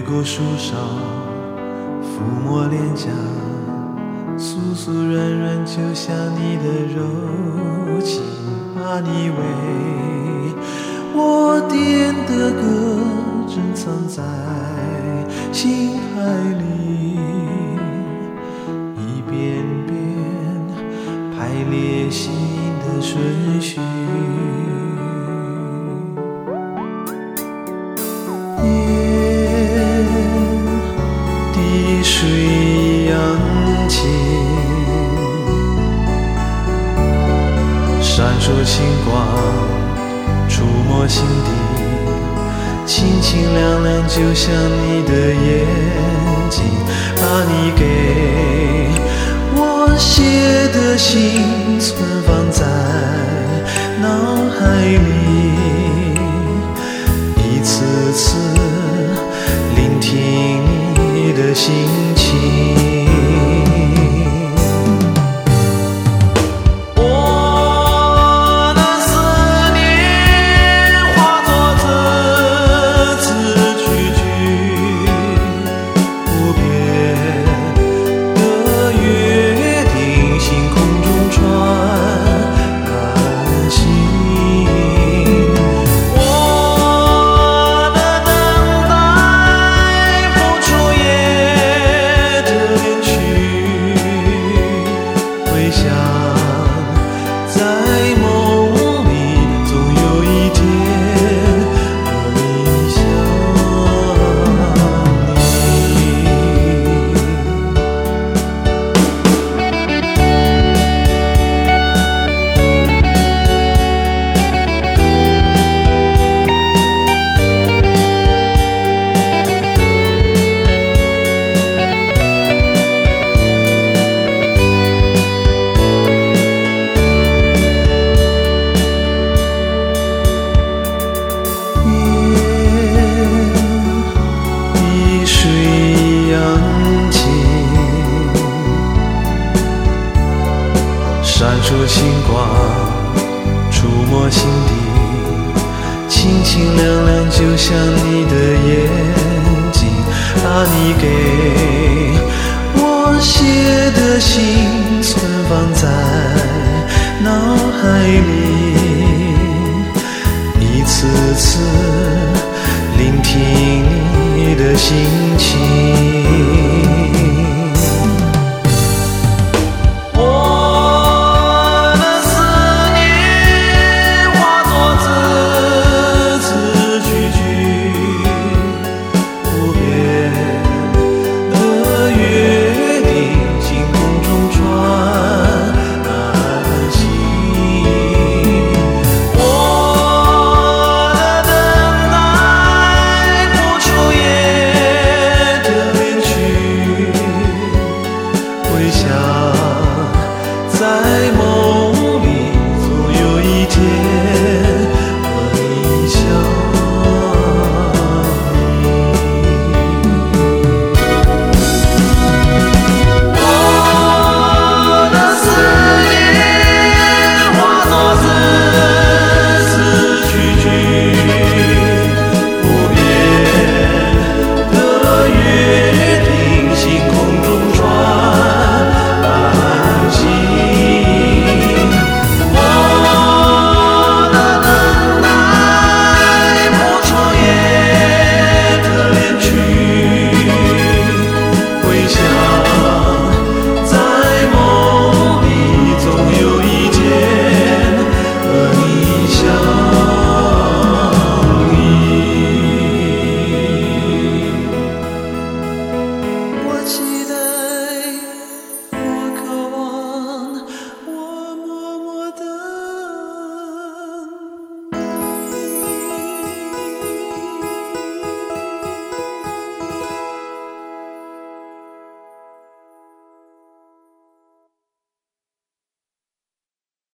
过树梢，抚摸脸颊，酥酥软软，就像你的柔情，把你为我点的歌珍藏在心海里，一遍遍排列心的顺序。滴水扬情，闪烁星光，触摸心底，清清亮亮，就像你的眼睛，把你给我写的信存放在脑海里，一次次聆听你的心情。闪烁星光，触摸心底，清清亮亮，就像你的眼睛，把你给我写的信存放在脑海里，一次次聆听你的心情。